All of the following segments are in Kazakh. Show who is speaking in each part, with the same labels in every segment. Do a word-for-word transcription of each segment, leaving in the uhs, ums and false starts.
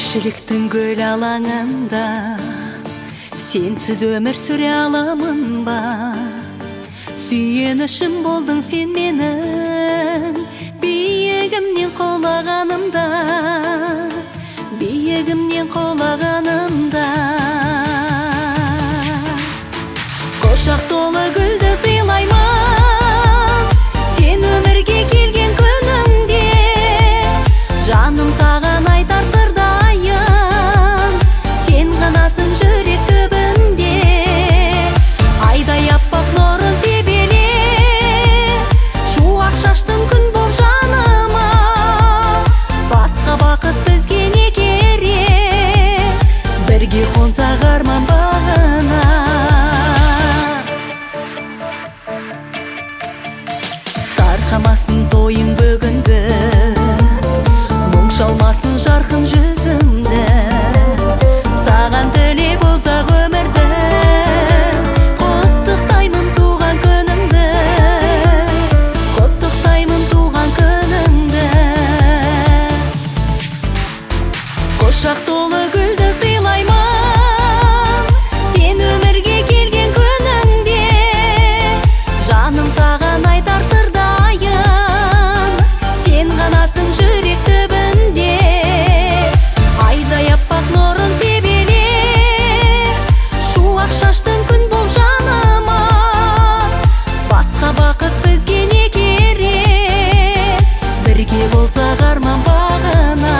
Speaker 1: Тіршіліктің гүл алаңында сенсіз өмір сүре аламын ба? Сүйенішім болдың сен менің, биігімнен құлағанымда, биігімнен құлағанымда. Қошақ толы гүлді сыйлаймын, сен өмірге келген күніңде. Жаным саған айтар сырдайын, сен ғанасың жүрек түбінде. Айдай аппақ нұрын себеле, шуақ шаштың күн боп жаныма. Басқа бақыт бізге не керек, бірге қонсақ арман бағына. Тарқамасын тойың бүгінгі, мұң шалмасын жарқын жүзімді. Саған тілеп ұзақ өмірді, құттықтаймын туған күніңді, құттықтаймын туған күніңді. Қошақ толы гүлді сыйлаймын, сен өмірге келген күніңде. Жаным саған айтар сырдайын, сен ғанасың жүрек түбінде. Айдай аппақ нұрын себеле, шуақ шаштың күн боп жаныма. Басқа бақыт бізге не керек, бірге болсақ арман бағына.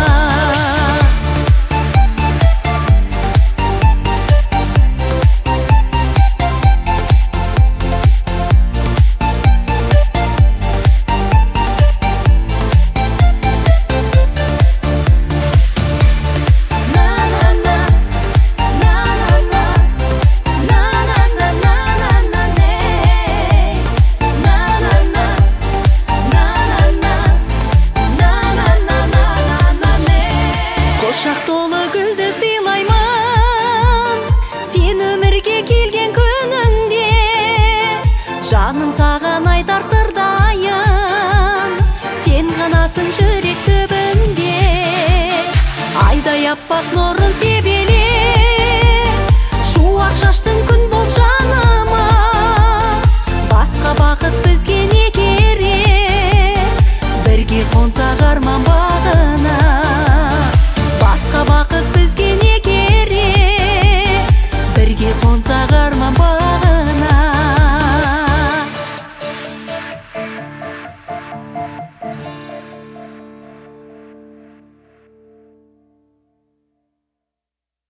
Speaker 1: Қошақ толы гүлді сыйлаймын, сен өмірге келген күніңде. Жаным саған айтар сырдайын, сен ғанасың жүрек түбінде. Айдай аппақ нұрын себеле, шуақ шаштың күн боп жаныма. Басқа бақыт бізге не керек, бірге қонсақ арман